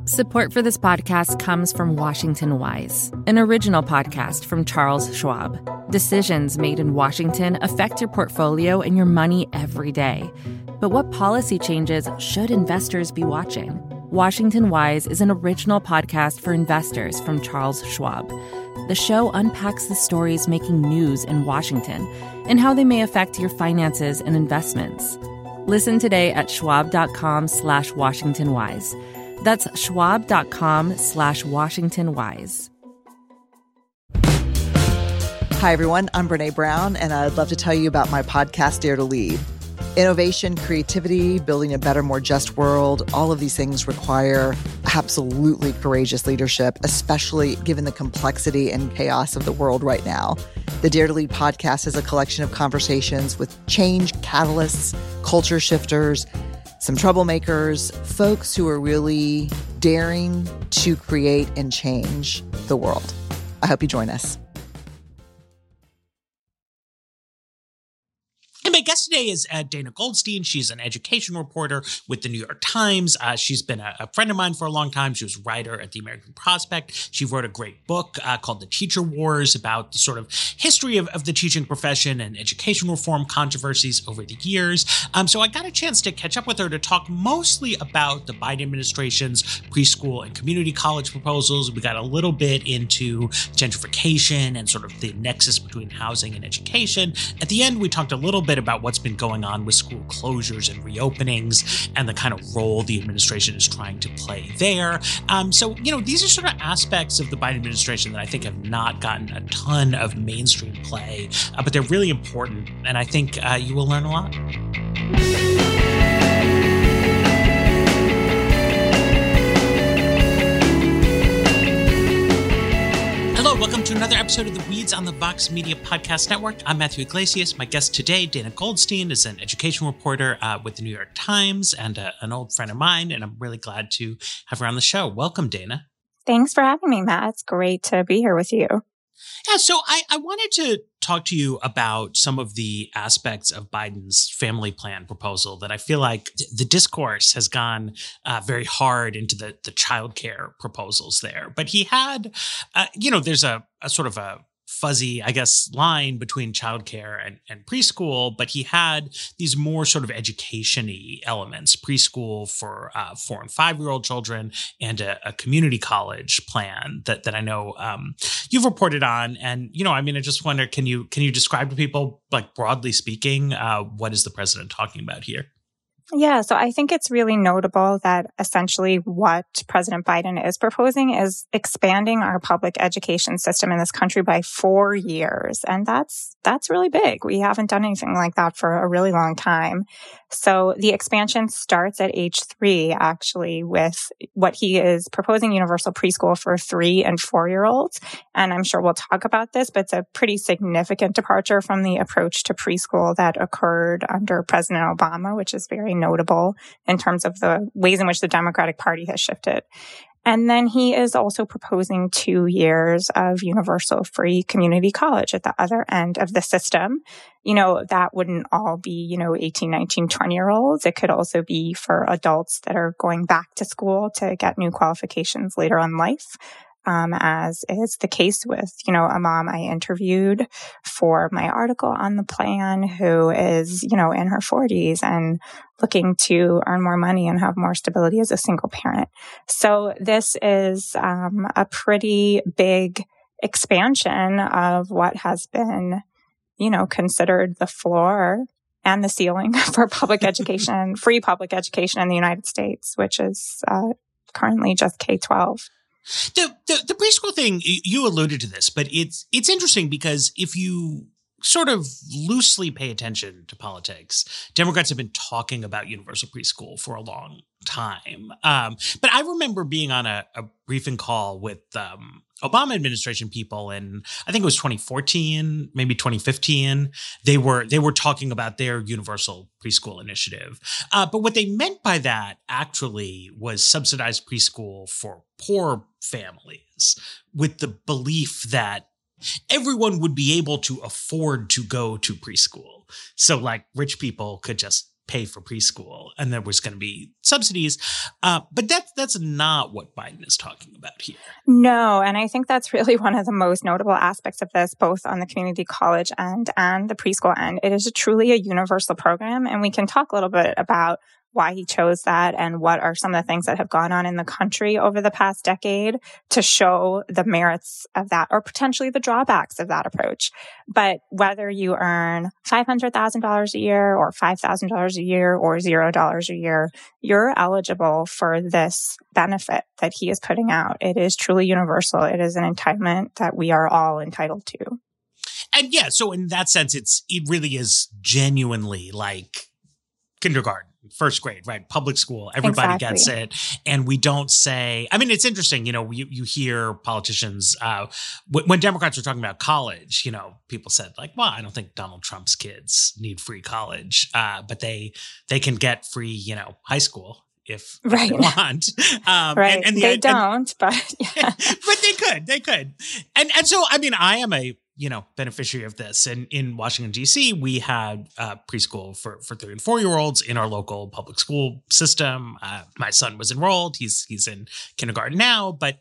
Support for this podcast comes from Washington Wise, an original podcast from Charles Schwab. Decisions made in Washington affect your portfolio and your money every day. But what policy changes should investors be watching? Washington Wise is an original podcast for investors from Charles Schwab. The show unpacks the stories making news in Washington and how they may affect your finances and investments. Listen today at schwab.com/WashingtonWise. That's schwab.com/WashingtonWise. Hi, everyone. I'm Brene Brown, and I'd love to tell you about my podcast, Dare to Lead. Innovation, creativity, building a better, more just world, all of these things require absolutely courageous leadership, especially given the complexity and chaos of the world right now. The Dare to Lead podcast is a collection of conversations with change catalysts, culture shifters, some troublemakers, folks who are really daring to create and change the world. I hope you join us. And my guest today is Dana Goldstein. She's an education reporter with the New York Times. She's been a friend of mine for a long time. She was a writer at the American Prospect. She wrote a great book called The Teacher Wars about the sort of history of the teaching profession and education reform controversies over the years. So I got a chance to catch up with her to talk mostly about the Biden administration's preschool and community college proposals. We got a little bit into gentrification and sort of the nexus between housing and education. At the end, we talked a little bit about what's been going on with school closures and reopenings and the kind of role the administration is trying to play there. So these are sort of aspects of the Biden administration that I think have not gotten a ton of mainstream play, but they're really important. And I think you will learn a lot. Welcome to another episode of The Weeds on the Vox Media Podcast Network. I'm Matthew Iglesias. My guest today, Dana Goldstein, is an education reporter with the New York Times and an old friend of mine, and I'm really glad to have her on the show. Welcome, Dana. Thanks for having me, Matt. It's great to be here with you. Yeah, so I wanted to talk to you about some of the aspects of Biden's family plan proposal that I feel like the discourse has gone very hard into the childcare proposals there. But he had, there's a sort of a fuzzy, I guess, line between childcare and preschool, but he had these more sort of education-y elements, preschool for 4 and 5-year-old children and a community college plan that I know you've reported on. And, I just wonder, can you describe to people, like broadly speaking, what is the president talking about here? Yeah, so I think it's really notable that essentially what President Biden is proposing is expanding our public education system in this country by 4 years. And that's really big. We haven't done anything like that for a really long time. So the expansion starts at age 3, actually, with what he is proposing universal preschool for 3 and 4-year-olds. And I'm sure we'll talk about this, but it's a pretty significant departure from the approach to preschool that occurred under President Obama, which is very notable in terms of the ways in which the Democratic Party has shifted. And then he is also proposing 2 years of universal free community college at the other end of the system. That wouldn't all be, 18, 19, 20-year-olds. It could also be for adults that are going back to school to get new qualifications later in life. As is the case with, a mom I interviewed for my article on the plan who is, in her 40s and looking to earn more money and have more stability as a single parent. So this is a pretty big expansion of what has been, considered the floor and the ceiling for public education, free public education in the United States, which is currently just K-12. The preschool thing, you alluded to this, but it's interesting because if you sort of loosely pay attention to politics, Democrats have been talking about universal preschool for a long time. But I remember being on a briefing call with Obama administration people in, I think it was 2014, maybe 2015. They were talking about their universal preschool initiative. But what they meant by that actually was subsidized preschool for poor families, with the belief that everyone would be able to afford to go to preschool. So like rich people could just pay for preschool and there was going to be subsidies. But that's not what Biden is talking about here. No. And I think that's really one of the most notable aspects of this, both on the community college end and the preschool end. It is truly a universal program. And we can talk a little bit about why he chose that and what are some of the things that have gone on in the country over the past decade to show the merits of that or potentially the drawbacks of that approach. But whether you earn $500,000 a year or $5,000 a year or $0 a year, you're eligible for this benefit that he is putting out. It is truly universal. It is an entitlement that we are all entitled to. And yeah, so in that sense, it really is genuinely like kindergarten, first grade, right? Public school, everybody gets it. And we don't say, I mean, it's interesting, you hear politicians, when Democrats were talking about college, people said like, well, I don't think Donald Trump's kids need free college, but they can get free, high school if they want. Right. And they don't, but yeah. But they could. And so, I mean, I am a beneficiary of this. And in Washington, D.C., we had preschool for 3 and 4-year-olds in our local public school system. My son was enrolled. He's in kindergarten now. But,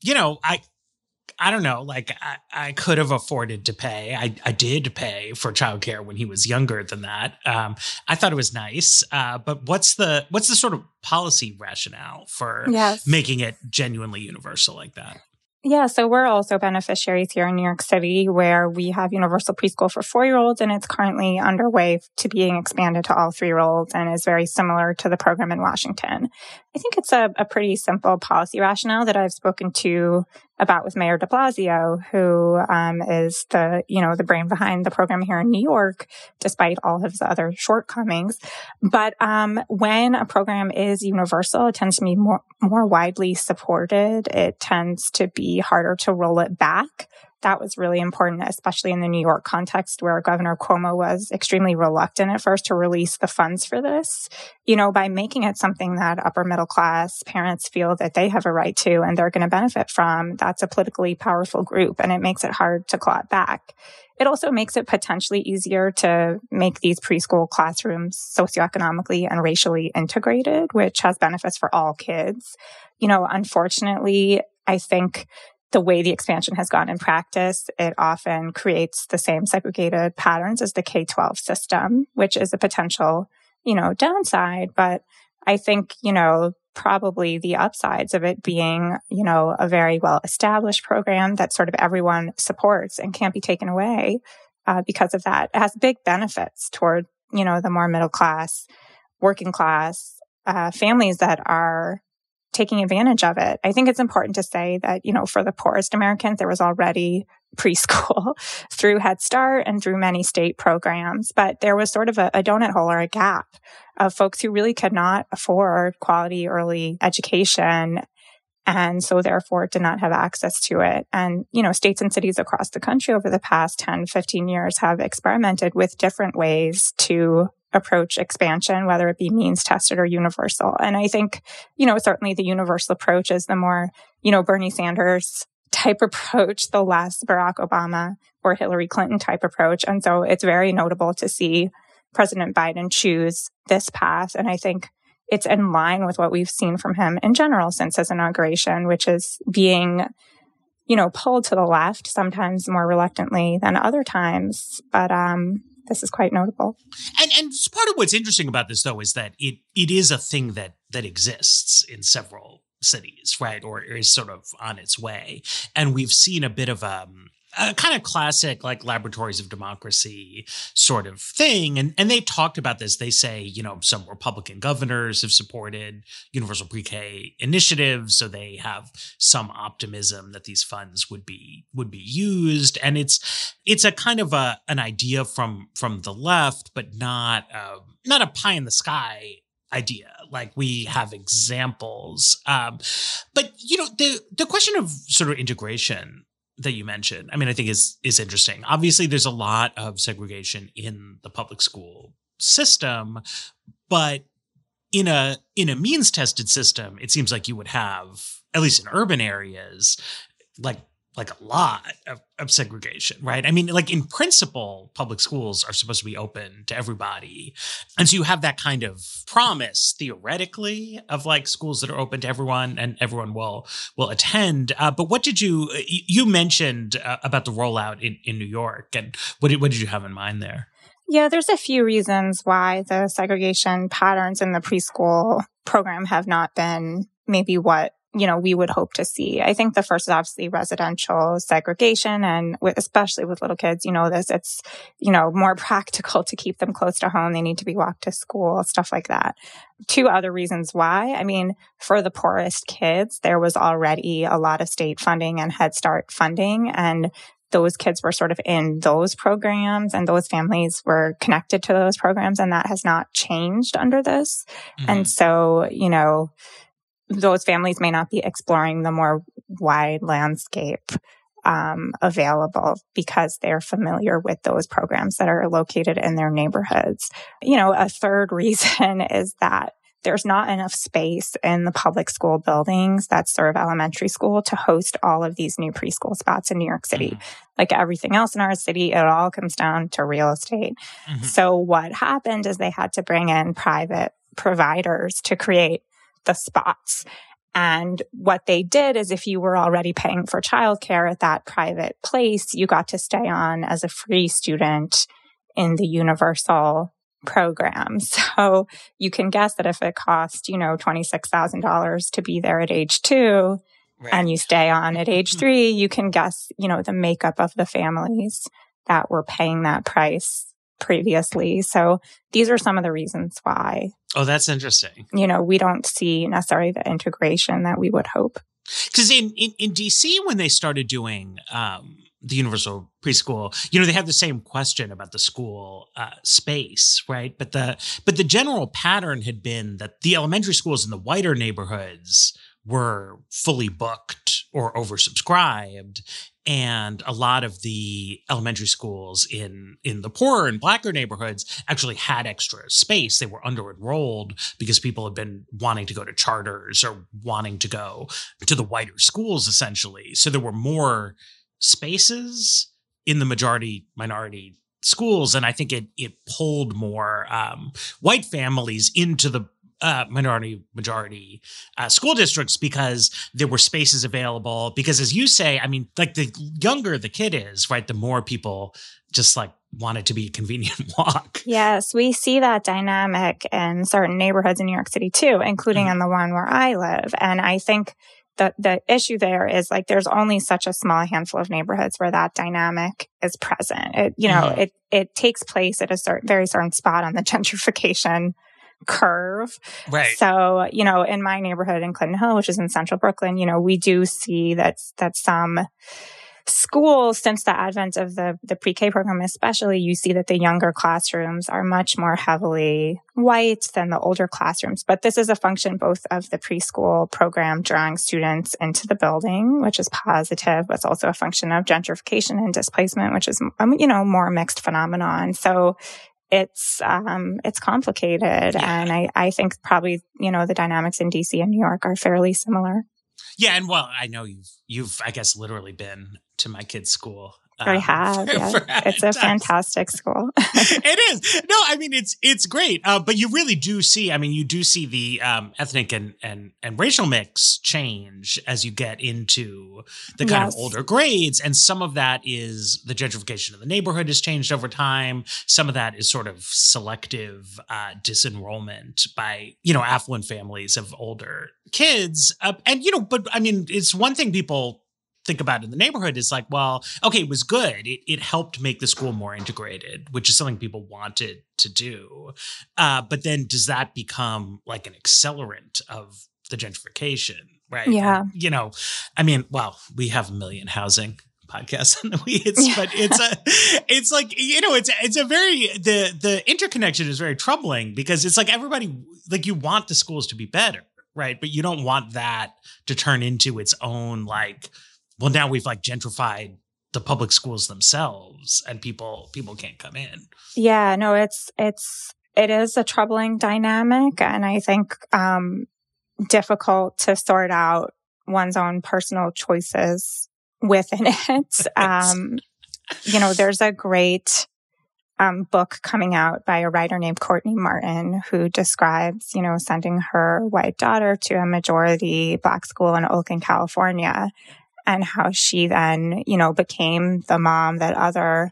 I don't know, like I could have afforded to pay. I did pay for childcare when he was younger than that. I thought it was nice. But what's the sort of policy rationale for making it genuinely universal like that? Yeah, so we're also beneficiaries here in New York City where we have universal preschool for 4-year-olds and it's currently underway to being expanded to all 3-year-olds and is very similar to the program in Washington. I think it's a pretty simple policy rationale that I've spoken to about with Mayor de Blasio, who is the brain behind the program here in New York, despite all of his other shortcomings. But when a program is universal, it tends to be more widely supported. It tends to be harder to roll it back. That was really important, especially in the New York context where Governor Cuomo was extremely reluctant at first to release the funds for this. By making it something that upper middle class parents feel that they have a right to and they're going to benefit from, that's a politically powerful group and it makes it hard to claw it back. It also makes it potentially easier to make these preschool classrooms socioeconomically and racially integrated, which has benefits for all kids. Unfortunately, I think the way the expansion has gone in practice, it often creates the same segregated patterns as the K-12 system, which is a potential, downside. But I think, probably the upsides of it being, a very well-established program that sort of everyone supports and can't be taken away because of that. It has big benefits toward, the more middle class, working class families that are taking advantage of it. I think it's important to say that, for the poorest Americans, there was already preschool through Head Start and through many state programs, but there was sort of a donut hole or a gap of folks who really could not afford quality early education and so therefore did not have access to it. And, states and cities across the country over the past 10, 15 years have experimented with different ways to approach expansion, whether it be means tested or universal. And I think, certainly the universal approach is the more, Bernie Sanders type approach, the less Barack Obama or Hillary Clinton type approach. And so it's very notable to see President Biden choose this path. And I think it's in line with what we've seen from him in general since his inauguration, which is being, pulled to the left, sometimes more reluctantly than other times. But, this is quite notable. And part of what's interesting about this, though, is that it is a thing that exists in several cities, right? Or is sort of on its way. And we've seen a bit of a kind of classic, like laboratories of democracy sort of thing. And they talked about this. They say, some Republican governors have supported universal pre-K initiatives. So they have some optimism that these funds would be used. And it's a kind of an idea from the left, but not a pie in the sky idea. Like we have examples. But, the question of sort of integration that you mentioned, I mean, I think is interesting. Obviously, there's a lot of segregation in the public school system, but in a means tested system, it seems like you would have, at least in urban areas, like like a lot of segregation, right? I mean, like in principle, public schools are supposed to be open to everybody. And so you have that kind of promise theoretically of like schools that are open to everyone and everyone will attend. But what did you mentioned about the rollout in New York, and what did you have in mind there? Yeah, there's a few reasons why the segregation patterns in the preschool program have not been maybe what we would hope to see. I think the first is obviously residential segregation, and especially with little kids, it's more practical to keep them close to home. They need to be walked to school, stuff like that. Two other reasons why. I mean, for the poorest kids, there was already a lot of state funding and Head Start funding, and those kids were sort of in those programs and those families were connected to those programs, and that has not changed under this. Mm-hmm. And so, those families may not be exploring the more wide landscape available because they're familiar with those programs that are located in their neighborhoods. A third reason is that there's not enough space in the public school buildings that serve elementary school to host all of these new preschool spots in New York City. Mm-hmm. Like everything else in our city, it all comes down to real estate. Mm-hmm. So what happened is they had to bring in private providers to create the spots. And what they did is if you were already paying for childcare at that private place, you got to stay on as a free student in the universal program. So you can guess that if it cost, $26,000 to be there at age 2, right, and you stay on at age 3, you can guess, the makeup of the families that were paying that price previously. So these are some of the reasons why. Oh, that's interesting. We don't see necessarily the integration that we would hope. Because in DC, when they started doing the universal preschool, they had the same question about the school space, right? But the general pattern had been that the elementary schools in the whiter neighborhoods were fully booked or oversubscribed. And a lot of the elementary schools in the poorer and blacker neighborhoods actually had extra space. They were under-enrolled because people had been wanting to go to charters or wanting to go to the whiter schools, essentially. So there were more spaces in the majority-minority schools. And I think it pulled more white families into the majority school districts because there were spaces available. Because as you say, I mean, like the younger the kid is, right, the more people just like want it to be a convenient walk. Yes, we see that dynamic in certain neighborhoods in New York City too, including in the one where I live. And I think the issue there is like there's only such a small handful of neighborhoods where that dynamic is present. It takes place at a very certain spot on the gentrification curve. Right. So, in my neighborhood in Clinton Hill, which is in central Brooklyn, we do see that some schools, since the advent of the pre-K program especially, you see that the younger classrooms are much more heavily white than the older classrooms. But this is a function both of the preschool program drawing students into the building, which is positive, but it's also a function of gentrification and displacement, which is, more mixed phenomenon. So it's complicated. Yeah. And I think probably, the dynamics in DC and New York are fairly similar. Yeah. And well, I know you've, I guess, literally been to my kid's school. I have. Yeah. It's a fantastic school. It is. No, I mean, it's great. But you really do see, the ethnic and racial mix change as you get into the kind of older grades. And some of that is the gentrification of the neighborhood has changed over time. Some of that is sort of selective disenrollment by, affluent families of older kids. But I mean, it's one thing people think about in the neighborhood is like, well, okay, it was good. It helped make the school more integrated, which is something people wanted to do. But then does that become like an accelerant of the gentrification, right? Yeah. And, we have a million housing podcasts on the weeds, but it's like, it's a very, the interconnection is very troubling because it's like everybody, like you want the schools to be better, right? But you don't want that to turn into its own like, well, now we've like gentrified the public schools themselves and people can't come in. Yeah, no, it is a troubling dynamic. And I think, difficult to sort out one's own personal choices within it. There's a great book coming out by a writer named Courtney Martin who describes, sending her white daughter to a majority Black school in Oakland, California, and how she then, became the mom that other,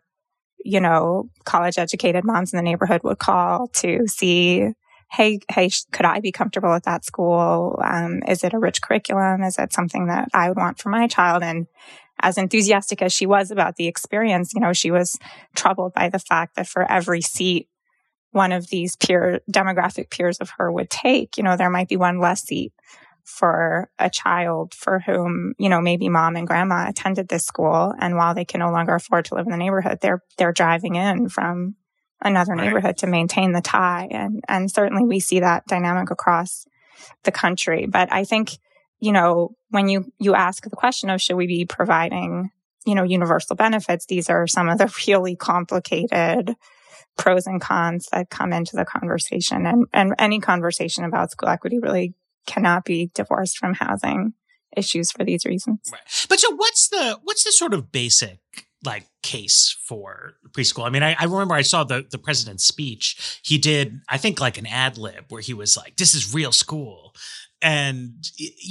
college educated moms in the neighborhood would call to see, hey, could I be comfortable at that school? Is it a rich curriculum? Is it something that I would want for my child? And as enthusiastic as she was about the experience, she was troubled by the fact that for every seat one of these demographic peers of her would take, there might be one less seat for a child for whom, maybe mom and grandma attended this school. And while they can no longer afford to live in the neighborhood, they're driving in from another neighborhood to maintain the tie. And certainly we see that dynamic across the country. But I think, when you ask the question of should we be providing, universal benefits, these are some of the really complicated pros and cons that come into the conversation. And any conversation about school equity really cannot be divorced from housing issues for these reasons. Right. But so what's the sort of basic case for preschool? I mean, I remember I saw the president's speech. He did, I think, an ad lib where he was like, this is real school. And,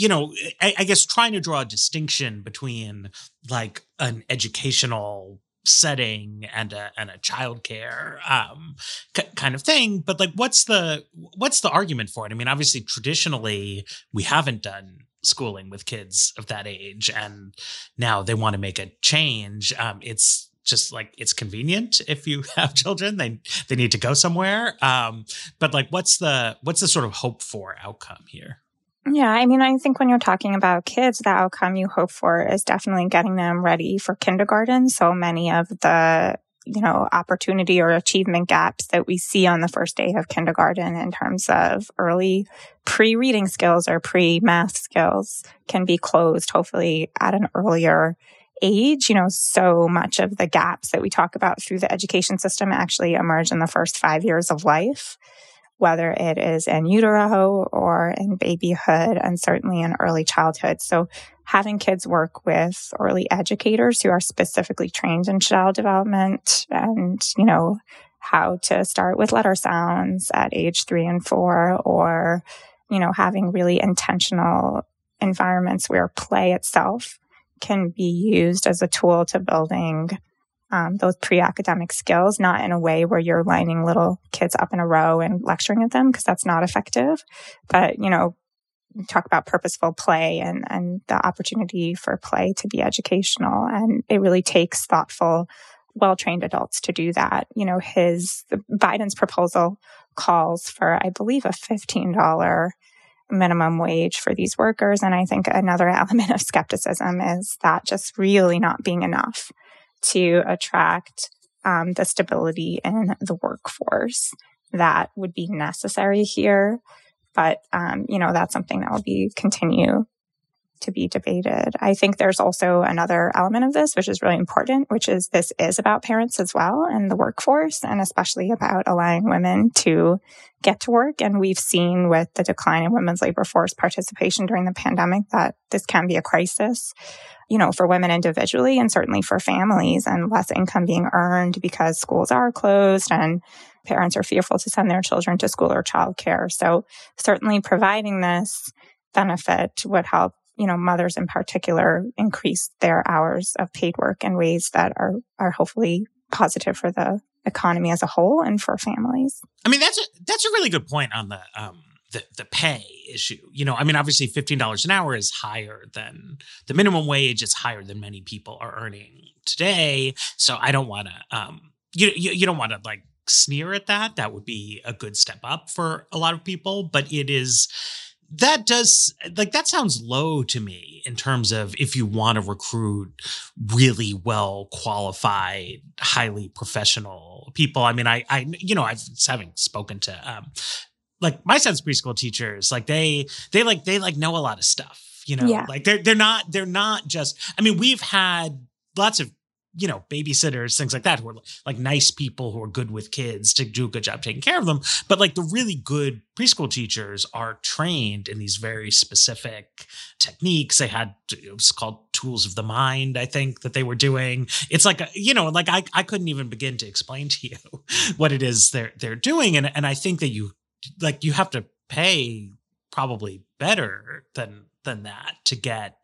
I guess trying to draw a distinction between an educational setting and a childcare kind of thing. But what's the argument for it? I mean, obviously, traditionally, we haven't done schooling with kids of that age, and now they want to make a change. It's just it's convenient if you have children, they need to go somewhere. But what's the sort of hope for outcome here? Yeah, I mean, I think when you're talking about kids, the outcome you hope for is definitely getting them ready for kindergarten. So many of the, opportunity or achievement gaps that we see on the first day of kindergarten in terms of early pre-reading skills or pre-math skills can be closed, hopefully at an earlier age. So much of the gaps that we talk about through the education system actually emerge in the first 5 years of life, whether it is in utero or in babyhood and certainly in early childhood. So having kids work with early educators who are specifically trained in child development and, how to start with letter sounds at age 3 and 4, or, having really intentional environments where play itself can be used as a tool to building those pre-academic skills, not in a way where you're lining little kids up in a row and lecturing at them, because that's not effective. But, we talk about purposeful play and the opportunity for play to be educational. And it really takes thoughtful, well-trained adults to do that. Biden's proposal calls for, I believe, a $15 minimum wage for these workers. And I think another element of skepticism is that just really not being enough to attract the stability in the workforce that would be necessary here. But, that's something that will continue to be debated. I think there's also another element of this, which is really important, which is this is about parents as well and the workforce, and especially about allowing women to get to work. And we've seen with the decline in women's labor force participation during the pandemic that this can be a crisis, for women individually and certainly for families, and less income being earned because schools are closed and parents are fearful to send their children to school or childcare. So certainly providing this benefit would help, mothers in particular increase their hours of paid work in ways that are hopefully positive for the economy as a whole and for families. I mean, that's a really good point on the pay issue. Obviously $15 an hour is higher than the minimum wage. It's higher than many people are earning today. So I don't want to, you don't want to sneer at that. That would be a good step up for a lot of people, but that sounds low to me in terms of if you want to recruit really well qualified, highly professional people. I mean, I having spoken to, my son's preschool teachers, they know a lot of stuff, Yeah. they're not just, I mean, we've had lots of, babysitters, things like that, who are nice people who are good with kids to do a good job taking care of them. But the really good preschool teachers are trained in these very specific techniques. It was called tools of the mind, I think, that they were doing. It's like, I couldn't even begin to explain to you what it is they're doing. And I think that you have to pay probably better than that to get,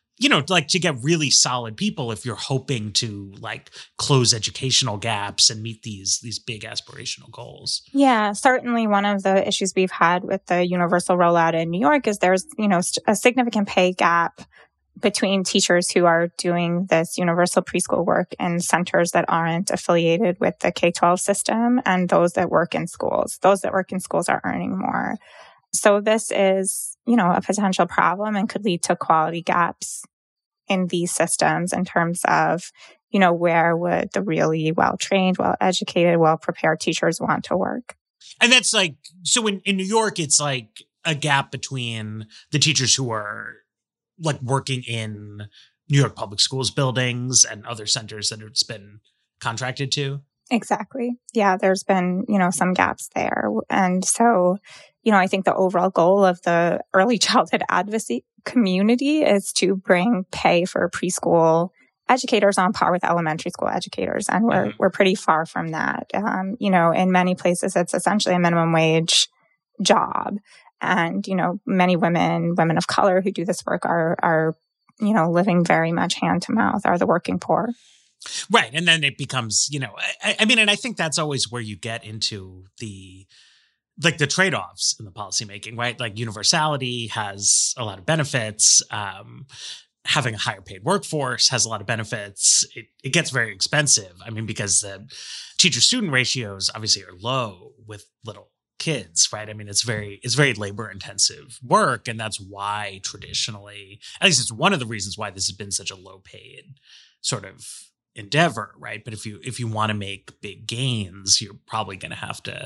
to get really solid people if you're hoping to close educational gaps and meet these big aspirational goals. Yeah, certainly one of the issues we've had with the universal rollout in New York is there's, a significant pay gap between teachers who are doing this universal preschool work in centers that aren't affiliated with the K-12 system and those that work in schools. Those that work in schools are earning more. So this is, a potential problem and could lead to quality gaps in these systems in terms of, where would the really well-trained, well-educated, well-prepared teachers want to work. And that's so in New York, it's like a gap between the teachers who are working in New York public schools buildings and other centers that it's been contracted to. Exactly. Yeah, there's been, some gaps there. And so, I think the overall goal of the early childhood advocacy community is to bring pay for preschool educators on par with elementary school educators. And we're pretty far from that. In many places, it's essentially a minimum wage job. And, many women of color who do this work are living very much hand to mouth, are the working poor. Right. And then it becomes, and I think that's always where you get into the trade-offs in the policymaking, right? Like universality has a lot of benefits. Having a higher paid workforce has a lot of benefits. It gets very expensive. Because the teacher-student ratios obviously are low with little kids, right? It's very labor-intensive work. And that's why traditionally, at least it's one of the reasons why this has been such a low-paid sort of endeavor, right? But if you want to make big gains, you're probably going to have to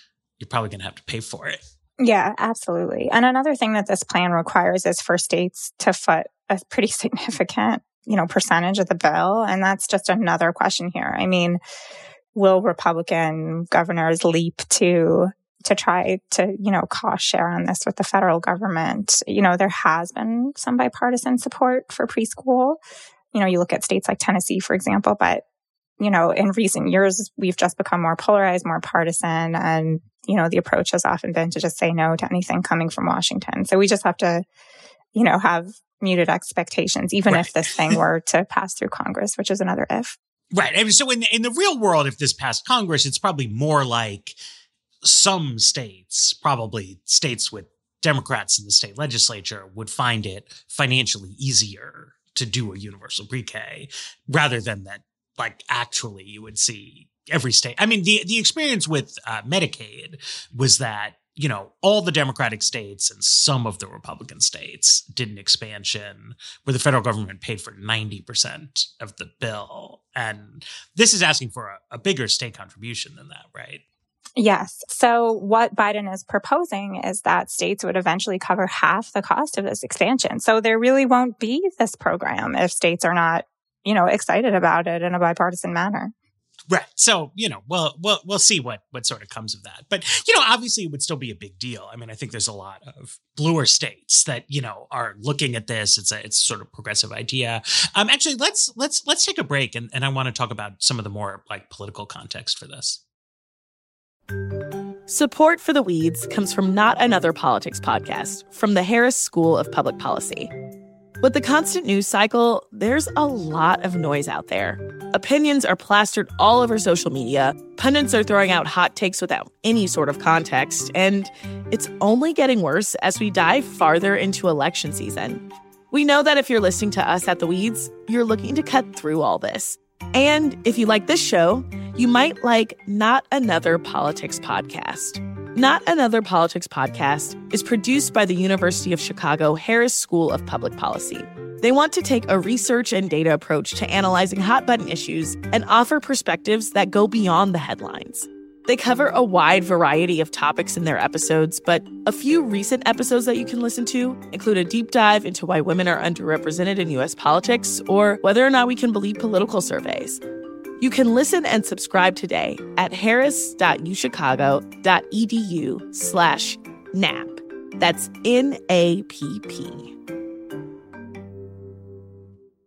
pay for it. Yeah, absolutely. And another thing that this plan requires is for states to foot a pretty significant, percentage of the bill. And that's just another question here. Will Republican governors leap to try to, cost share on this with the federal government? There has been some bipartisan support for preschool. You look at states like Tennessee, for example, but, in recent years, we've just become more polarized, more partisan. And, the approach has often been to just say no to anything coming from Washington. So we just have to, have muted expectations, even if this thing were to pass through Congress, which is another if. Right. So in the real world, if this passed Congress, it's probably more like some states, probably states with Democrats in the state legislature, would find it financially easier to do a universal pre-K rather than that, actually you would see every state. The experience with Medicaid was that, all the Democratic states and some of the Republican states did an expansion where the federal government paid for 90% of the bill. And this is asking for a bigger state contribution than that, right? Yes. So what Biden is proposing is that states would eventually cover half the cost of this expansion. So there really won't be this program if states are not, excited about it in a bipartisan manner. Right. So, we'll see what sort of comes of that. But, obviously it would still be a big deal. I think there's a lot of bluer states that, are looking at this. It's a sort of progressive idea. Actually, let's take a break. And I want to talk about some of the more political context for this. Support for The Weeds comes from Not Another Politics podcast from the Harris School of Public Policy. With the constant news cycle, there's a lot of noise out there. Opinions are plastered all over social media, pundits are throwing out hot takes without any sort of context, and it's only getting worse as we dive farther into election season. We know that if you're listening to us at The Weeds, you're looking to cut through all this. And if you like this show, you might like Not Another Politics podcast. Not Another Politics podcast is produced by the University of Chicago Harris School of Public Policy. They want to take a research and data approach to analyzing hot-button issues and offer perspectives that go beyond the headlines. They cover a wide variety of topics in their episodes, but a few recent episodes that you can listen to include a deep dive into why women are underrepresented in U.S. politics or whether or not we can believe political surveys. You can listen and subscribe today at harris.uchicago.edu/NAP. That's NAPP.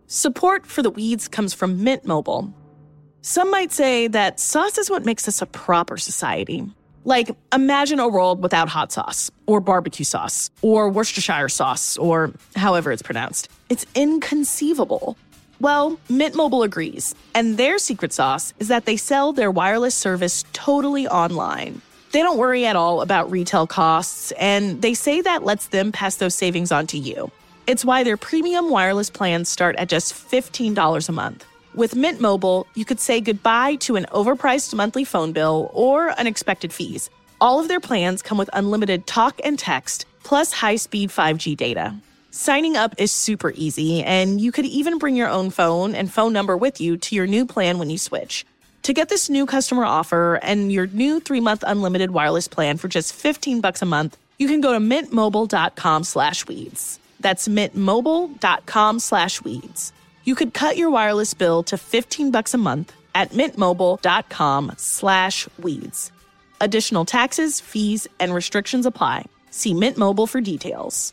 Support for The Weeds comes from Mint Mobile. Some might say that sauce is what makes us a proper society. Like, imagine a world without hot sauce, or barbecue sauce, or Worcestershire sauce, or however it's pronounced. It's inconceivable. Well, Mint Mobile agrees, and their secret sauce is that they sell their wireless service totally online. They don't worry at all about retail costs, and they say that lets them pass those savings on to you. It's why their premium wireless plans start at just $15 a month. With Mint Mobile, you could say goodbye to an overpriced monthly phone bill or unexpected fees. All of their plans come with unlimited talk and text, plus high-speed 5G data. Signing up is super easy, and you could even bring your own phone and phone number with you to your new plan when you switch. To get this new customer offer and your new 3-month unlimited wireless plan for just $15 a month, you can go to mintmobile.com/weeds. That's mintmobile.com/weeds. You could cut your wireless bill to $15 a month at mintmobile.com/weeds. Additional taxes, fees, and restrictions apply. See Mint Mobile for details.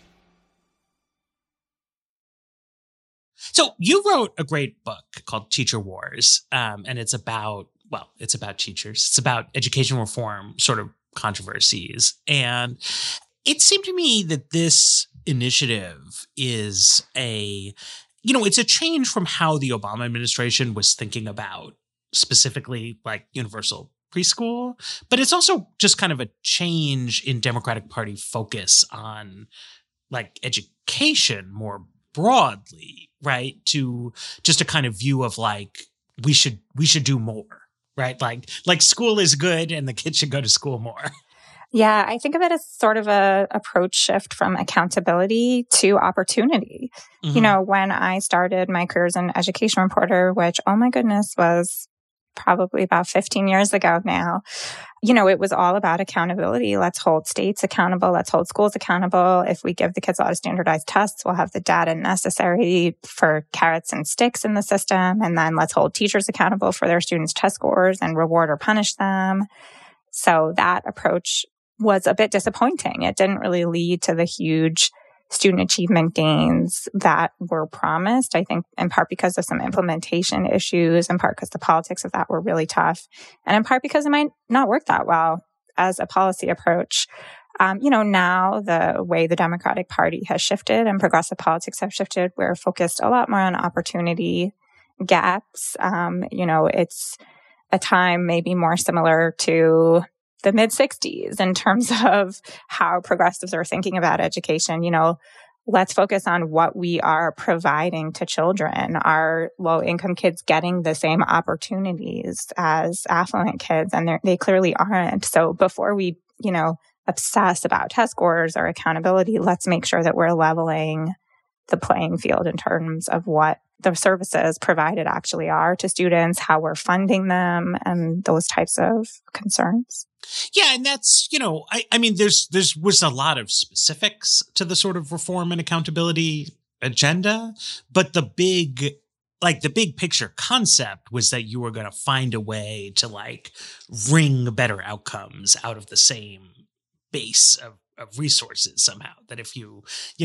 So you wrote a great book called Teacher Wars, and it's about teachers. It's about education reform sort of controversies. And it seemed to me that this initiative is it's a change from how the Obama administration was thinking about specifically like universal preschool, but it's also just kind of a change in Democratic Party focus on like education more broadly, right? To just a kind of view of like, we should do more, right? Like school is good and the kids should go to school more. Yeah, I think of it as sort of a approach shift from accountability to opportunity. Mm-hmm. You know, when I started my career as an education reporter, which, oh my goodness, was probably about 15 years ago now, you know, it was all about accountability. Let's hold states accountable. Let's hold schools accountable. If we give the kids a lot of standardized tests, we'll have the data necessary for carrots and sticks in the system. And then let's hold teachers accountable for their students' test scores and reward or punish them. So that approach was a bit disappointing. It didn't really lead to the huge student achievement gains that were promised, I think in part because of some implementation issues, in part because the politics of that were really tough, and in part because it might not work that well as a policy approach. Now the way the Democratic Party has shifted and progressive politics have shifted, we're focused a lot more on opportunity gaps. It's a time maybe more similar to the mid-60s in terms of how progressives are thinking about education. You know, let's focus on what we are providing to children. Are low-income kids getting the same opportunities as affluent kids? And they clearly aren't. So before we, obsess about test scores or accountability, let's make sure that we're leveling the playing field in terms of what the services provided actually are to students, how we're funding them, and those types of concerns. Yeah, and that's, there was a lot of specifics to the sort of reform and accountability agenda, but the big picture concept was that you were going to find a way to like wring better outcomes out of the same base of resources somehow. That if you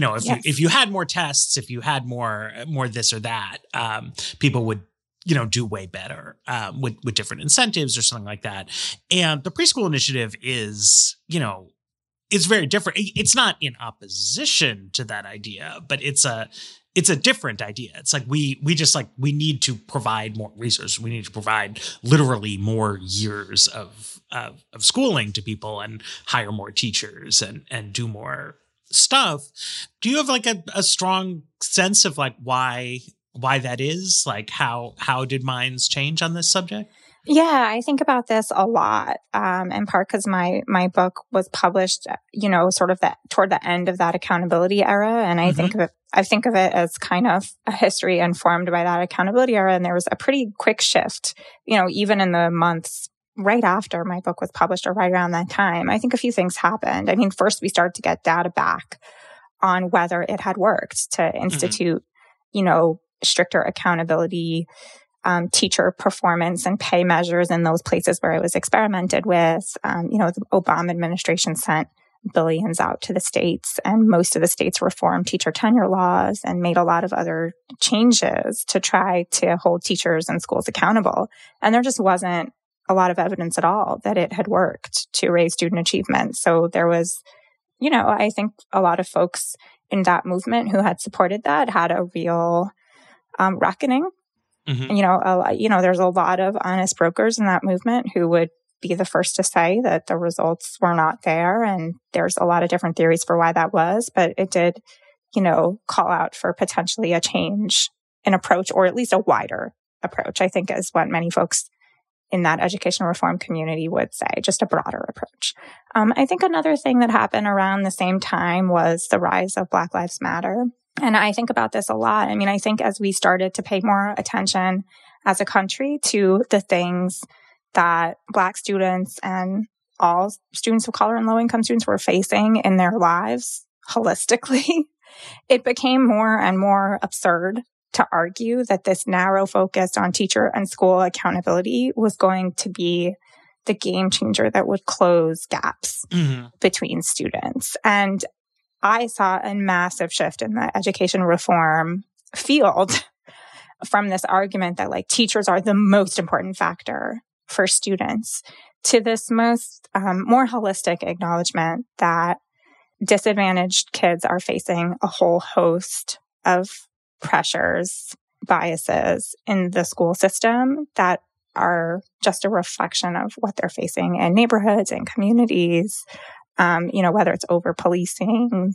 had more tests, if you had more this or that, people would do way better with different incentives or something like that. And the preschool initiative is, it's very different. It's not in opposition to that idea, but it's a different idea. It's like we need to provide more resources. We need to provide literally more years of schooling to people and hire more teachers and do more stuff. Do you have like a strong sense of like why that is? Like how did minds change on this subject? Yeah, I think about this a lot, in part because my book was published, sort of toward the end of that accountability era. And I think of it as kind of a history informed by that accountability era. And there was a pretty quick shift, even in the months right after my book was published or right around that time. I think a few things happened. I mean, first we started to get data back on whether it had worked to institute, stricter accountability, teacher performance and pay measures in those places where it was experimented with. The Obama administration sent billions out to the states, and most of the states reformed teacher tenure laws and made a lot of other changes to try to hold teachers and schools accountable. And there just wasn't a lot of evidence at all that it had worked to raise student achievement. So there was, I think a lot of folks in that movement who had supported that had a real reckoning. Mm-hmm. There's a lot of honest brokers in that movement who would be the first to say that the results were not there. And there's a lot of different theories for why that was, but it did, call out for potentially a change in approach, or at least a wider approach, I think is what many folks in that education reform community would say, just a broader approach. I think another thing that happened around the same time was the rise of Black Lives Matter. And I think about this a lot. I mean, I think as we started to pay more attention as a country to the things that Black students and all students of color and low-income students were facing in their lives holistically, it became more and more absurd to argue that this narrow focus on teacher and school accountability was going to be the game changer that would close gaps between students. And I saw a massive shift in the education reform field from this argument that teachers are the most important factor for students to this more holistic acknowledgement that disadvantaged kids are facing a whole host of pressures, biases in the school system that are just a reflection of what they're facing in neighborhoods and communities. Whether it's over policing,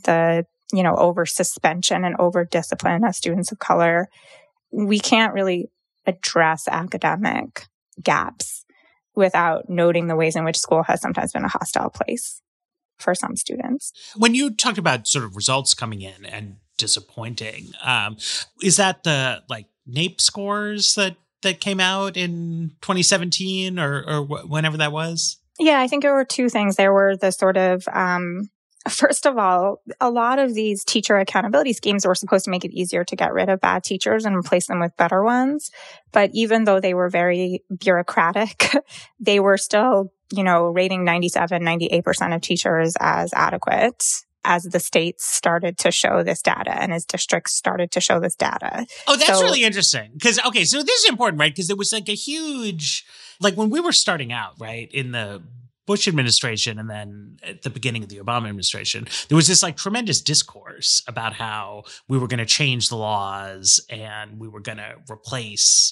over suspension and over discipline of students of color, we can't really address academic gaps without noting the ways in which school has sometimes been a hostile place for some students. When you talked about sort of results coming in and disappointing, is that the NAEP scores that came out in 2017 or whenever that was? Yeah, I think there were two things. There were the sort of, first of all, a lot of these teacher accountability schemes were supposed to make it easier to get rid of bad teachers and replace them with better ones. But even though they were very bureaucratic, they were still, rating 97, 98% of teachers as adequate as the states started to show this data and as districts started to show this data. Oh, that's really interesting. Because, so this is important, right? Because there was a huge, when we were starting out, right, in the Bush administration and then at the beginning of the Obama administration, there was this tremendous discourse about how we were going to change the laws and we were going to replace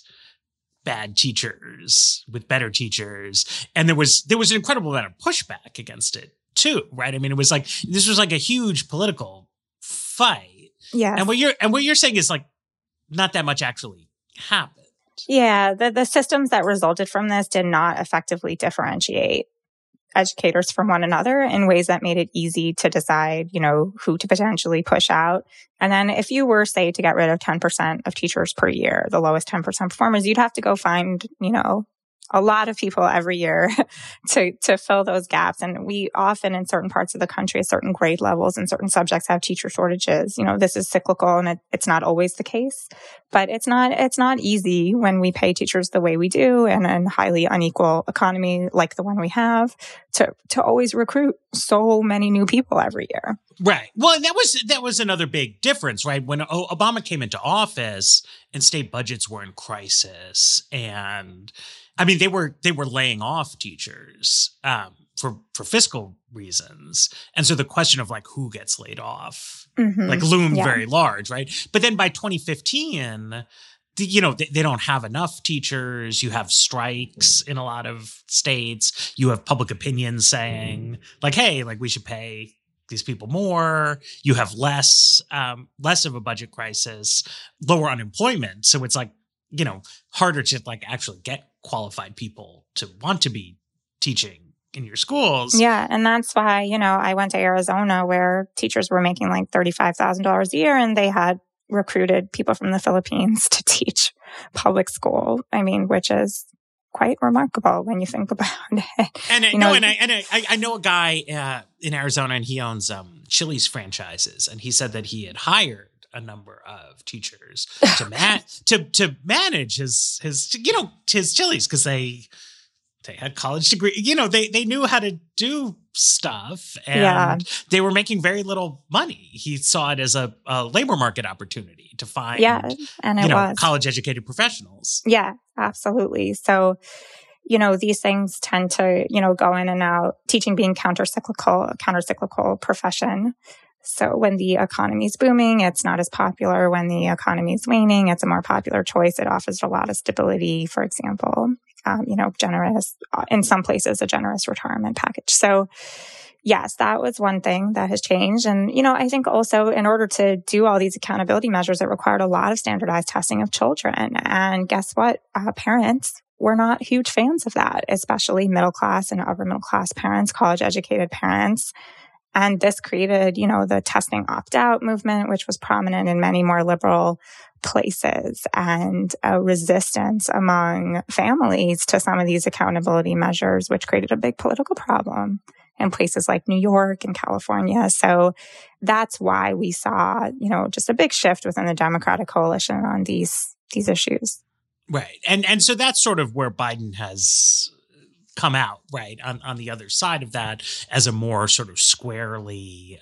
bad teachers with better teachers. And there was an incredible amount of pushback against it too, right? I mean, it was this was a huge political fight. Yeah. And what you're saying is not that much actually happened. Yeah. The systems that resulted from this did not effectively differentiate educators from one another in ways that made it easy to decide, who to potentially push out. And then if you were, say, to get rid of 10% of teachers per year, the lowest 10% performers, you'd have to go find, a lot of people every year to fill those gaps. And we often in certain parts of the country, at certain grade levels and certain subjects have teacher shortages. This is cyclical and it's not always the case, but it's not easy when we pay teachers the way we do in a highly unequal economy like the one we have to always recruit so many new people every year. Right. Well, that was another big difference, right? When Obama came into office and state budgets were in crisis, and I mean, they were laying off teachers for fiscal reasons, and so the question of who gets laid off loomed very large, right? But then by 2015. They don't have enough teachers. You have strikes in a lot of states. You have public opinion saying hey, we should pay these people more. You have less of a budget crisis, lower unemployment. So it's harder to actually get qualified people to want to be teaching in your schools. Yeah. And that's why, I went to Arizona where teachers were making $35,000 a year and they had recruited people from the Philippines to teach public school. I mean, which is quite remarkable when you think about it. And I know a guy in Arizona, and he owns Chili's franchises, and he said that he had hired a number of teachers to manage his Chili's because they had college degree. They knew how to do stuff, and they were making very little money. He saw it as a labor market opportunity to find, and it was college-educated professionals. Yeah, absolutely. So, these things tend to, go in and out, teaching being countercyclical profession. So when the economy's booming, it's not as popular. When the economy's waning, it's a more popular choice. It offers a lot of stability, for example, generous, in some places, a generous retirement package. So yes, that was one thing that has changed. And, I think also in order to do all these accountability measures, it required a lot of standardized testing of children. And guess what? Parents were not huge fans of that, especially middle class and upper middle class parents, college educated parents. And this created, the testing opt-out movement, which was prominent in many more liberal places, and a resistance among families to some of these accountability measures, which created a big political problem in places like New York and California. So that's why we saw, just a big shift within the Democratic coalition on these issues. Right. And so that's sort of where Biden has come out, right, on the other side of that as a more sort of squarely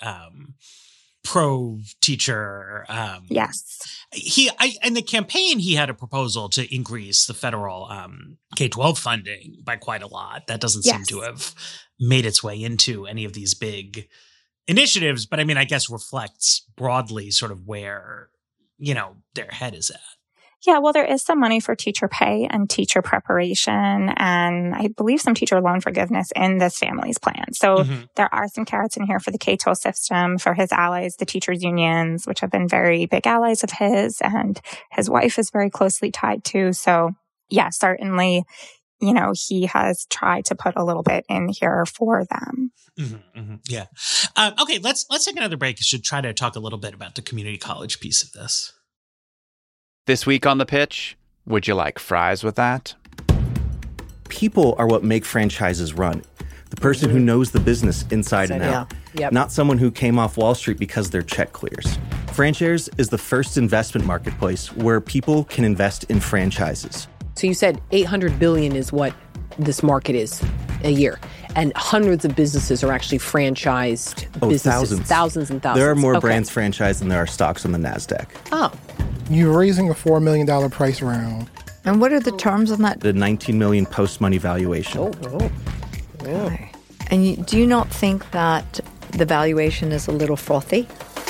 pro-teacher. Yes. In the campaign, he had a proposal to increase the federal K-12 funding by quite a lot. That doesn't seem to have made its way into any of these big initiatives, but I guess reflects broadly sort of where, their head is at. Yeah, well, there is some money for teacher pay and teacher preparation, and I believe some teacher loan forgiveness in this family's plan. So there are some carrots in here for the K-12 system, for his allies, the teachers' unions, which have been very big allies of his, and his wife is very closely tied to. So yeah, certainly, he has tried to put a little bit in here for them. Yeah. Okay, let's take another break to try to talk a little bit about the community college piece of this. This week on The Pitch, would you like fries with that? People are what make franchises run. The person who knows the business inside and out. Yep. Not someone who came off Wall Street because their check clears. FranShares is the first investment marketplace where people can invest in franchises. So you said $800 billion is what this market is a year. And hundreds of businesses are actually franchised businesses. Thousands and thousands. There are more brands franchised than there are stocks on the NASDAQ. Oh. You're raising a $4 million price round. And what are the terms on that? The $19 million post-money valuation. Oh. Okay. And do you not think that the valuation is a little frothy?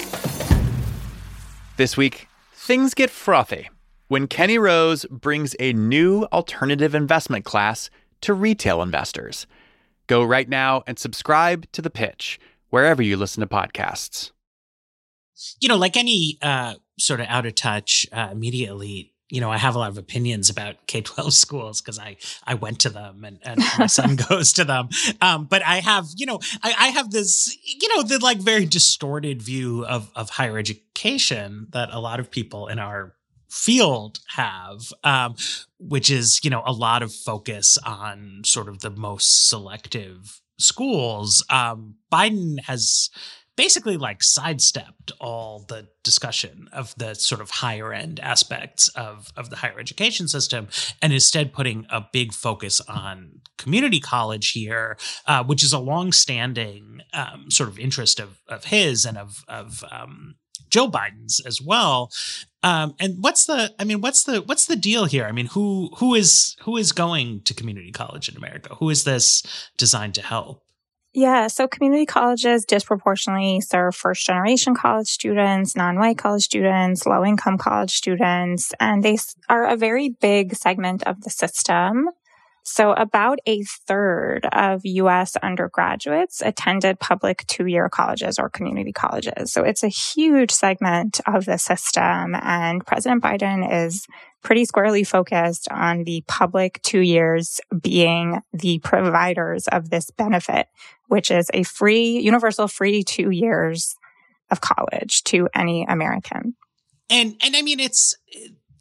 This week, things get frothy when Kenny Rose brings a new alternative investment class to retail investors. Go right now and subscribe to The Pitch, wherever you listen to podcasts. Like any sort of out of touch media elite, I have a lot of opinions about K-12 schools because I went to them and my son goes to them. But I have, I have this, the like very distorted view of higher education that a lot of people in our field have, which is, a lot of focus on sort of the most selective schools. Biden has basically sidestepped all the discussion of the sort of higher end aspects of the higher education system and instead putting a big focus on community college here, which is a longstanding sort of interest of his and of Joe Biden's as well. And what's the deal here? Who is going to community college in America? Who is this designed to help? Yeah, so community colleges disproportionately serve first-generation college students, non-white college students, low-income college students, and they are a very big segment of the system. So about a third of U.S. undergraduates attended public two-year colleges or community colleges. So it's a huge segment of the system, and President Biden is pretty squarely focused on the public 2 years being the providers of this benefit, which is a universal free 2 years of college to any American. And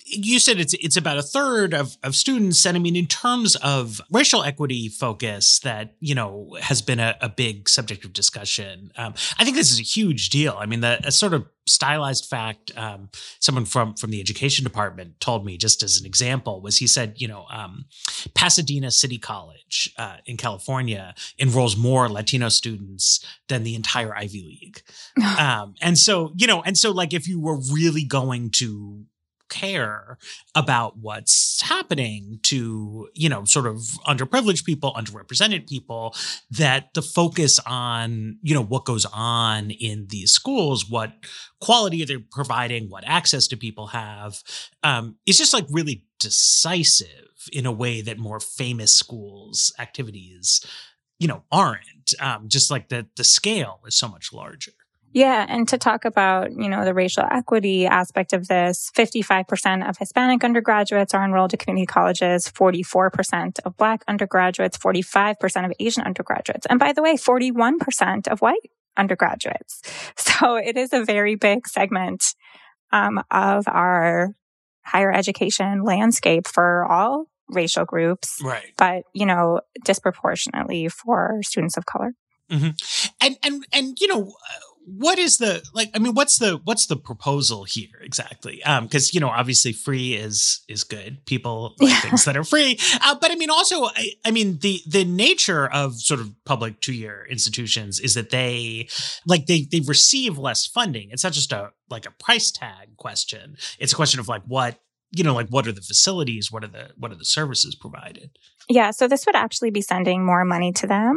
you said it's about a third of students. And I mean, in terms of racial equity focus that, has been a big subject of discussion, I think this is a huge deal. I mean, a sort of stylized fact someone from the education department told me, just as an example, was he said, Pasadena City College in California enrolls more Latino students than the entire Ivy League. And so like if you were really going to care about what's happening to, sort of underprivileged people, underrepresented people, that the focus on, what goes on in these schools, what quality they're providing, what access do people have, is just like really decisive in a way that more famous schools' activities, aren't. Just like the scale is so much larger. Yeah. And to talk about, the racial equity aspect of this, 55% of Hispanic undergraduates are enrolled at community colleges, 44% of Black undergraduates, 45% of Asian undergraduates. And by the way, 41% of white undergraduates. So it is a very big segment of our higher education landscape for all racial groups. Right. But, disproportionately for students of color. Mm-hmm. And what is what's the proposal here exactly? Because, obviously free is good. People like things that are free. But I mean, also, the nature of sort of public 2-year institutions is that they receive less funding. It's not just a price tag question. It's a question of what are the facilities? What are the services provided? Yeah. So this would actually be sending more money to them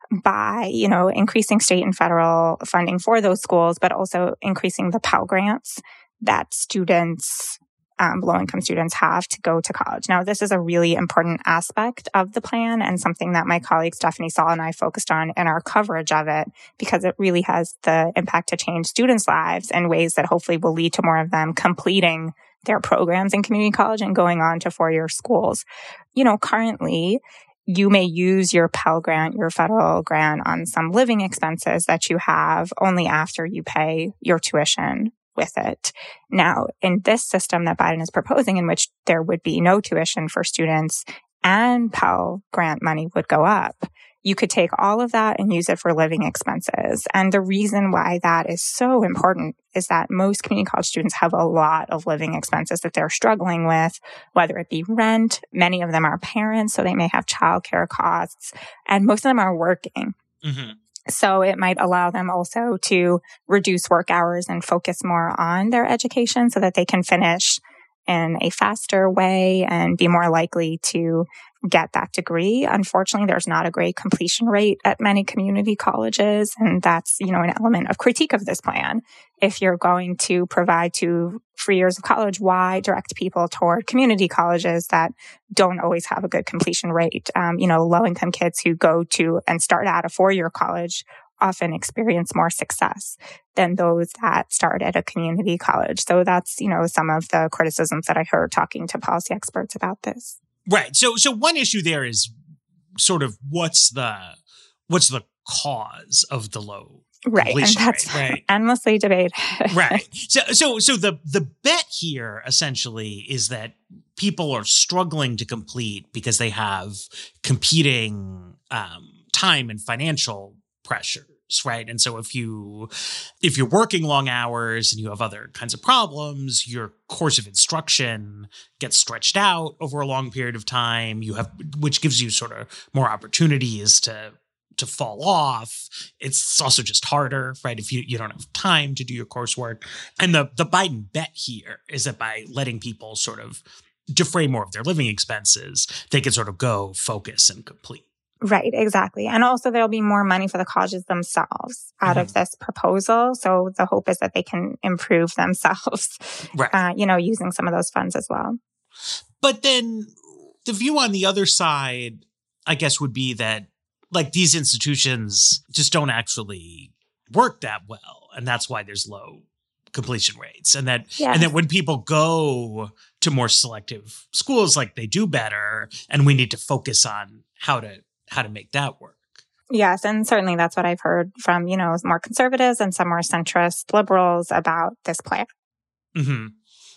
by, increasing state and federal funding for those schools, but also increasing the Pell Grants that students, low-income students have to go to college. Now, this is a really important aspect of the plan and something that my colleague Stephanie Saul and I focused on in our coverage of it, because it really has the impact to change students' lives in ways that hopefully will lead to more of them completing their programs in community college and going on to 4-year schools. Currently, you may use your Pell Grant, your federal grant, on some living expenses that you have only after you pay your tuition with it. Now, in this system that Biden is proposing, in which there would be no tuition for students and Pell Grant money would go up, you could take all of that and use it for living expenses. And the reason why that is so important is that most community college students have a lot of living expenses that they're struggling with, whether it be rent. Many of them are parents, so they may have childcare costs, and most of them are working. Mm-hmm. So it might allow them also to reduce work hours and focus more on their education so that they can finish in a faster way and be more likely to get that degree. Unfortunately, there's not a great completion rate at many community colleges, and that's, an element of critique of this plan. If you're going to provide 2 free years of college, why direct people toward community colleges that don't always have a good completion rate? Low-income kids who go to and start at a 4-year college often experience more success than those that start at a community college. So that's, some of the criticisms that I heard talking to policy experts about this. Right. So one issue there is sort of what's the cause of the low completion and that's rate, right? Endlessly debated. Right. So the bet here essentially is that people are struggling to complete because they have competing time and financial pressures, right? And so if you're working long hours and you have other kinds of problems, your course of instruction gets stretched out over a long period of time. Which gives you sort of more opportunities to fall off. It's also just harder, right? If you don't have time to do your coursework. And the Biden bet here is that by letting people sort of defray more of their living expenses, they can sort of go focus and complete. Right, exactly. And also there'll be more money for the colleges themselves out of this proposal. So the hope is that they can improve themselves, right. Using some of those funds as well. But then the view on the other side, I guess, would be that these institutions just don't actually work that well. And that's why there's low completion rates. And that when people go to more selective schools, they do better. And we need to focus on how to make that work. Yes. And certainly that's what I've heard from, more conservatives and some more centrist liberals about this plan. Mm-hmm.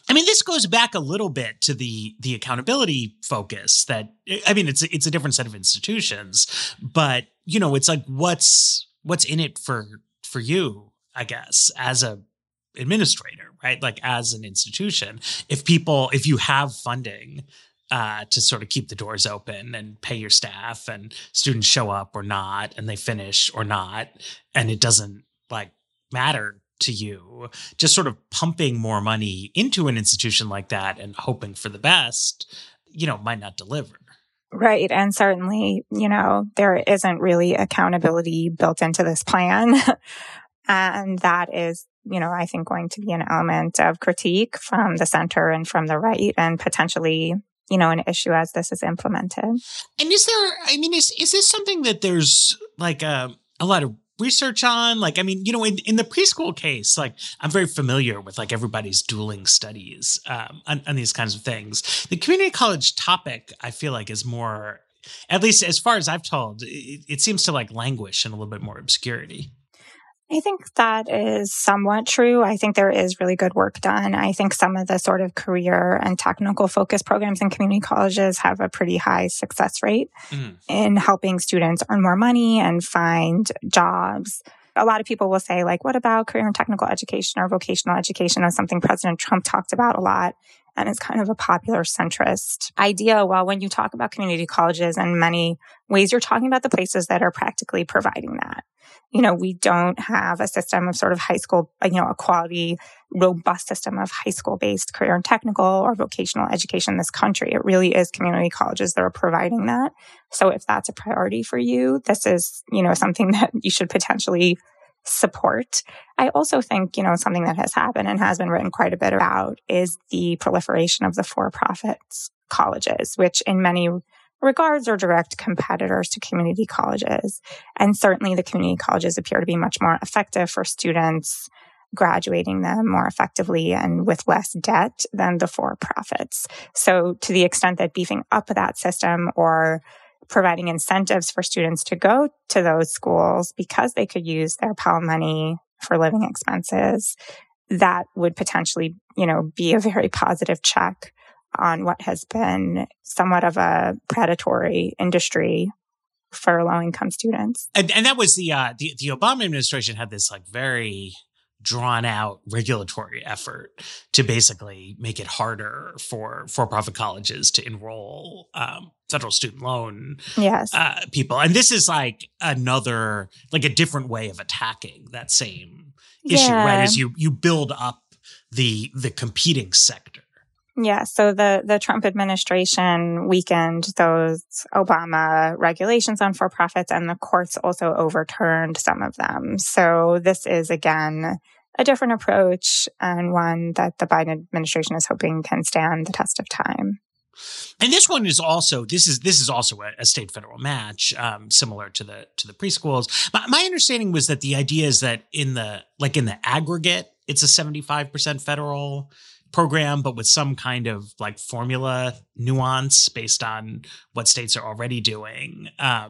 I mean, this goes back a little bit to the accountability focus that, I mean, it's a different set of institutions, but, you know, it's like, what's in it for you, I guess, as a administrator, right? Like as an institution, if you have funding to sort of keep the doors open and pay your staff and students show up or not, and they finish or not, and it doesn't like matter to you, just sort of pumping more money into an institution like that and hoping for the best, you know, might not deliver. Right. And certainly, you know, there isn't really accountability built into this plan. And that is, you know, I think going to be an element of critique from the center and from the right, and potentially, you know, an issue as this is implemented. And is this something that there's like a lot of research on? Like, I mean, you know, in the preschool case, like I'm very familiar with like everybody's dueling studies on these kinds of things. The community college topic, I feel like, is more, at least as far as I've told, it seems to like languish in a little bit more obscurity. I think that is somewhat true. I think there is really good work done. I think some of the sort of career and technical focus programs in community colleges have a pretty high success rate in helping students earn more money and find jobs. A lot of people will say, like, what about career and technical education or vocational education? That's something President Trump talked about a lot. And it's kind of a popular centrist idea. Well, when you talk about community colleges, in many ways, you're talking about the places that are practically providing that. You know, we don't have a system of sort of high school, you know, a quality, robust system of high school-based career and technical or vocational education in this country. It really is community colleges that are providing that. So if that's a priority for you, this is, you know, something that you should potentially support. I also think, you know, something that has happened and has been written quite a bit about is the proliferation of the for-profit colleges, which in many regards are direct competitors to community colleges. And certainly the community colleges appear to be much more effective for students, graduating them more effectively and with less debt than the for-profits. So to the extent that beefing up that system or providing incentives for students to go to those schools because they could use their Pell money for living expenses, that would potentially, you know, be a very positive check on what has been somewhat of a predatory industry for low-income students. And that was the Obama administration had this like very drawn-out regulatory effort to basically make it harder for for-profit colleges to enroll federal student loan people. And this is like another, like a different way of attacking that same issue, right? As you build up the competing sector. Yeah, so the Trump administration weakened those Obama regulations on for-profits, and the courts also overturned some of them. So this is, again, a different approach, and one that the Biden administration is hoping can stand the test of time. And this one is also this is also a state federal match, similar to the preschools. My understanding was that the idea is that in the aggregate, it's a 75% federal program, but with some kind of like formula nuance based on what states are already doing.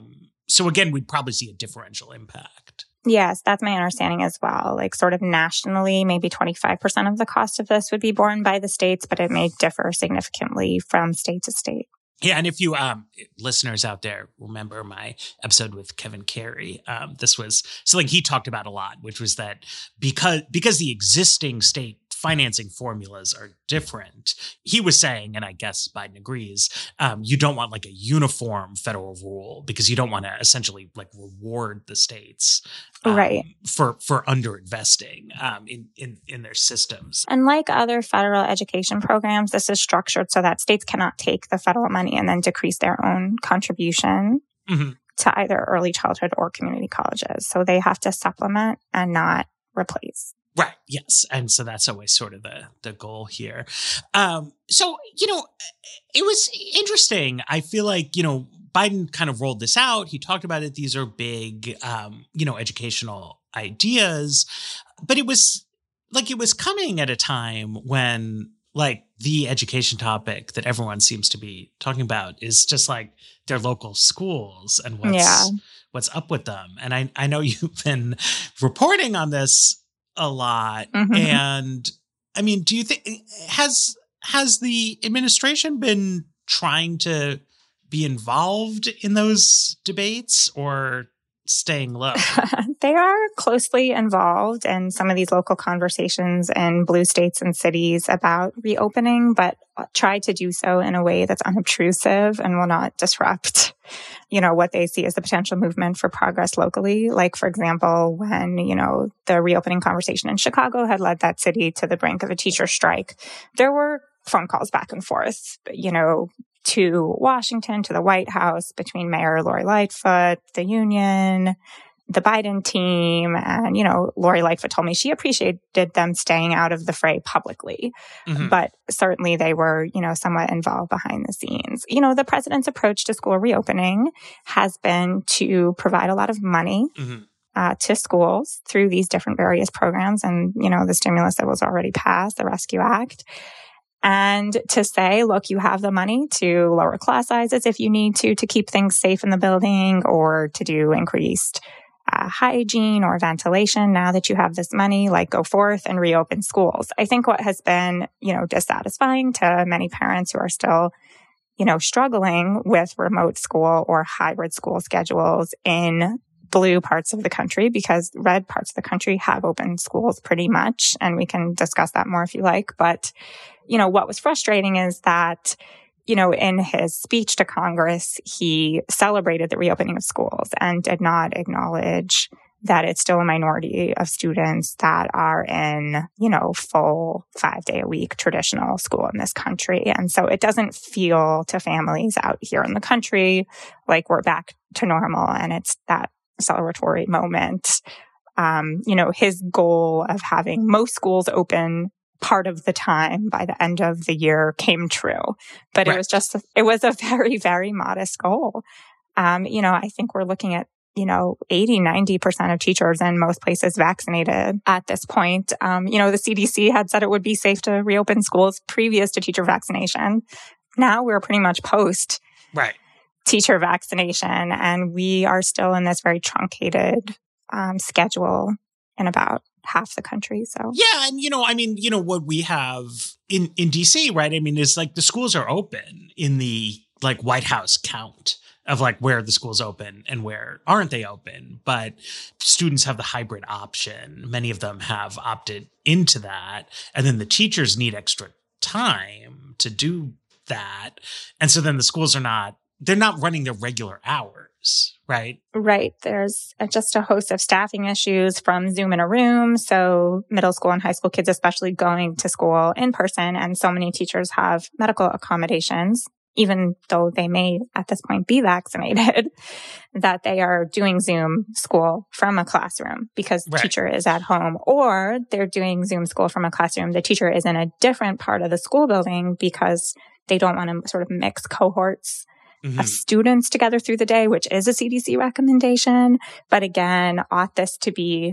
So again, we'd probably see a differential impact. Yes, that's my understanding as well. Like sort of nationally, maybe 25% of the cost of this would be borne by the states, but it may differ significantly from state to state. Yeah, and if you listeners out there remember my episode with Kevin Carey, this was something he talked about a lot, which was that because the existing state financing formulas are different, he was saying, and I guess Biden agrees, you don't want like a uniform federal rule because you don't want to essentially like reward the states right for underinvesting in their systems. And like other federal education programs, this is structured so that states cannot take the federal money and then decrease their own contribution to either early childhood or community colleges. So they have to supplement and not replace. Right. Yes. And so that's always sort of the goal here. So, you know, it was interesting. I feel like, you know, Biden kind of rolled this out. He talked about it. These are big, you know, educational ideas, but it was coming at a time when like the education topic that everyone seems to be talking about is just like their local schools and what's up with them. And I know you've been reporting on this a lot. And I mean, do you think has the administration been trying to be involved in those debates or staying low? They are closely involved in some of these local conversations in blue states and cities about reopening, but try to do so in a way that's unobtrusive and will not disrupt, what they see as the potential movement for progress locally. Like, for example, when, the reopening conversation in Chicago had led that city to the brink of a teacher strike, there were phone calls back and forth, to Washington, to the White House, between Mayor Lori Lightfoot, the union, the Biden team. And, Lori Lightfoot told me she appreciated them staying out of the fray publicly. Mm-hmm. But certainly they were, somewhat involved behind the scenes. The president's approach to school reopening has been to provide a lot of money to schools through these different various programs and, the stimulus that was already passed, the Rescue Act. And to say, look, you have the money to lower class sizes if you need to keep things safe in the building or to do increased hygiene or ventilation. Now that you have this money, go forth and reopen schools. I think what has been, dissatisfying to many parents who are still, struggling with remote school or hybrid school schedules in blue parts of the country, because red parts of the country have open schools pretty much. And we can discuss that more if you like. But what was frustrating is that, in his speech to Congress, he celebrated the reopening of schools and did not acknowledge that it's still a minority of students that are in, full 5-day-a-week traditional school in this country. And so it doesn't feel to families out here in the country like we're back to normal. And it's that celebratory moment. His goal of having most schools open part of the time by the end of the year came true. But right. It was a very, very modest goal. I think we're looking at, 80-90% of teachers in most places vaccinated at this point. The CDC had said it would be safe to reopen schools previous to teacher vaccination. Now we're pretty much post teacher vaccination, and we are still in this very truncated schedule in about half the country. So yeah, and what we have in DC, right? Is the schools are open in the White House count of where the schools open and where aren't they open, but students have the hybrid option. Many of them have opted into that, and then the teachers need extra time to do that, and so then the schools they're not running their regular hours, right? Right. There's just a host of staffing issues from Zoom in a room. So middle school and high school kids, especially going to school in person. And so many teachers have medical accommodations, even though they may at this point be vaccinated, that they are doing Zoom school from a classroom because the teacher is at home, or they're doing Zoom school from a classroom. The teacher is in a different part of the school building because they don't want to sort of mix cohorts of students together through the day, which is a CDC recommendation. But again, ought this to be,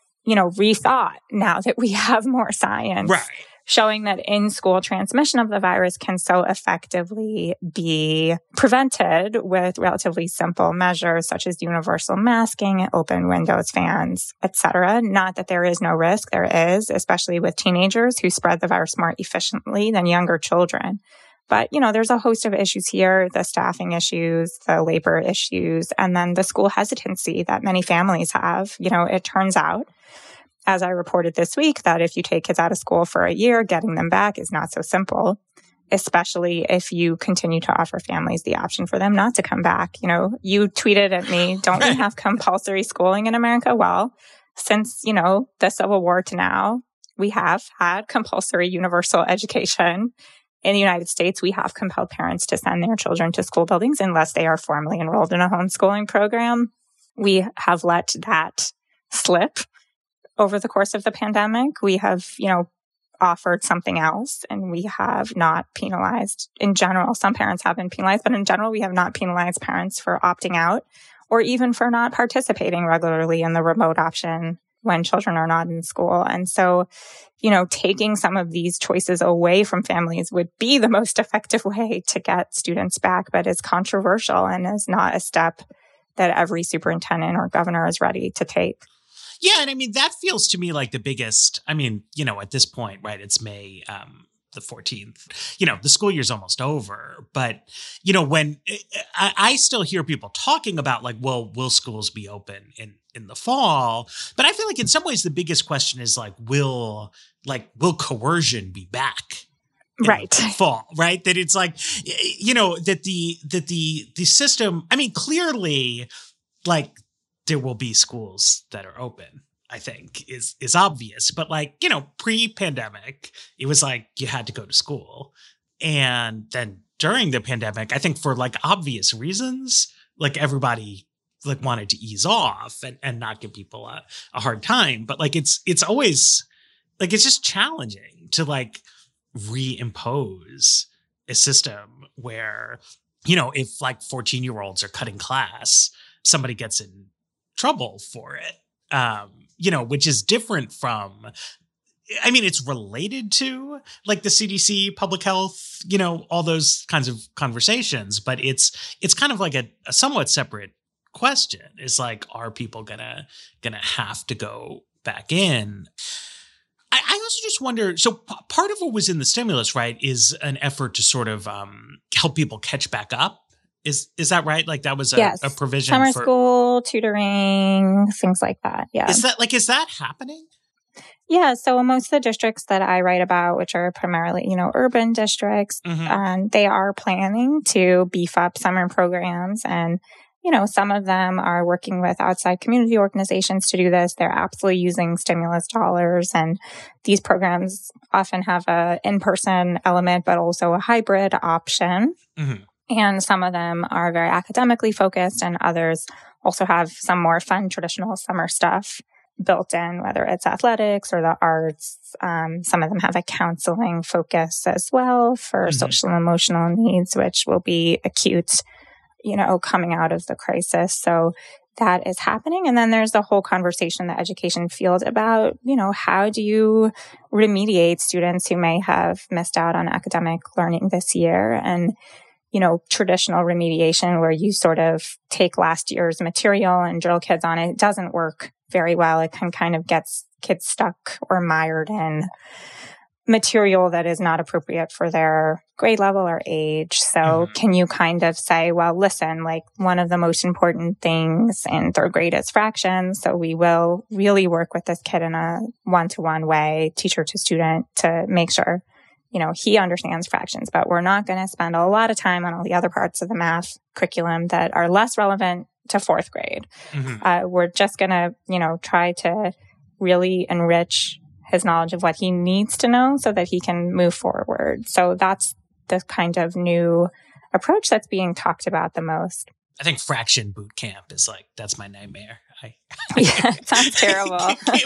rethought now that we have more science showing that in-school transmission of the virus can so effectively be prevented with relatively simple measures such as universal masking, open windows, fans, etc. Not that there is no risk. There is, especially with teenagers who spread the virus more efficiently than younger children. But, there's a host of issues here, the staffing issues, the labor issues, and then the school hesitancy that many families have. It turns out, as I reported this week, that if you take kids out of school for a year, getting them back is not so simple, especially if you continue to offer families the option for them not to come back. You tweeted at me, don't we have compulsory schooling in America? Well, since, the Civil War to now, we have had compulsory universal education. In the United States, we have compelled parents to send their children to school buildings unless they are formally enrolled in a homeschooling program. We have let that slip over the course of the pandemic. We have, offered something else, and we have not penalized. In general, some parents have been penalized, but in general, we have not penalized parents for opting out or even for not participating regularly in the remote option when children are not in school. And so, taking some of these choices away from families would be the most effective way to get students back, but is controversial and is not a step that every superintendent or governor is ready to take. Yeah. And I mean, that feels to me like the biggest, I mean, at this point, right, it's May the 14th, the school year's almost over. But, when I still hear people talking about like, well, will schools be open in the fall? But I feel like in some ways the biggest question is like, will coercion be back? Right. Fall, right? That it's like, that the system, I mean, clearly, like, there will be schools that are open, I think is obvious. But like, pre-pandemic, it was like you had to go to school. And then during the pandemic, I think for like obvious reasons, like everybody like wanted to ease off and not give people a hard time. But like, it's always like, it's just challenging to like reimpose a system where, if like 14-year-olds are cutting class, somebody gets in trouble for it, which is different from, I mean, it's related to like the CDC, public health, all those kinds of conversations, but it's kind of like a somewhat separate question. Is like, are people gonna have to go back in? I also just wonder, so part of what was in the stimulus, right, is an effort to sort of help people catch back up. Is that right? Like that was a provision summer for school, tutoring, things like that. Yeah. Is that happening? Yeah. So most of the districts that I write about, which are primarily, urban districts, they are planning to beef up summer programs. And, some of them are working with outside community organizations to do this. They're absolutely using stimulus dollars. And these programs often have a in-person element, but also a hybrid option. Mm-hmm. And some of them are very academically focused, and others also have some more fun, traditional summer stuff built in, whether it's athletics or the arts. Some of them have a counseling focus as well for social and emotional needs, which will be acute, coming out of the crisis. So that is happening. And then there's the whole conversation in the education field about, how do you remediate students who may have missed out on academic learning this year? And traditional remediation where you sort of take last year's material and drill kids on it doesn't work very well. It can kind of get kids stuck or mired in material that is not appropriate for their grade level or age. So can you kind of say, well, listen, like one of the most important things in third grade is fractions. So we will really work with this kid in a one-to-one way, teacher to student, to make sure he understands fractions, but we're not going to spend a lot of time on all the other parts of the math curriculum that are less relevant to fourth grade. We're just going to, try to really enrich his knowledge of what he needs to know so that he can move forward. So that's the kind of new approach that's being talked about the most. I think fraction boot camp is like, that's my nightmare. Yeah, it sounds terrible.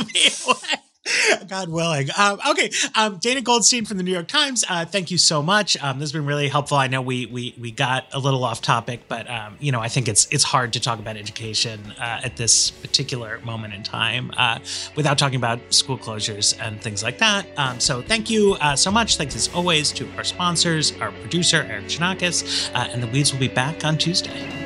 God willing. Okay. Dana Goldstein from the New York Times. Thank you so much. This has been really helpful. I know we got a little off topic, but I think it's hard to talk about education at this particular moment in time without talking about school closures and things like that. So thank you so much. Thanks as always to our sponsors, our producer Eric Chonakis, and the Weeds will be back on Tuesday.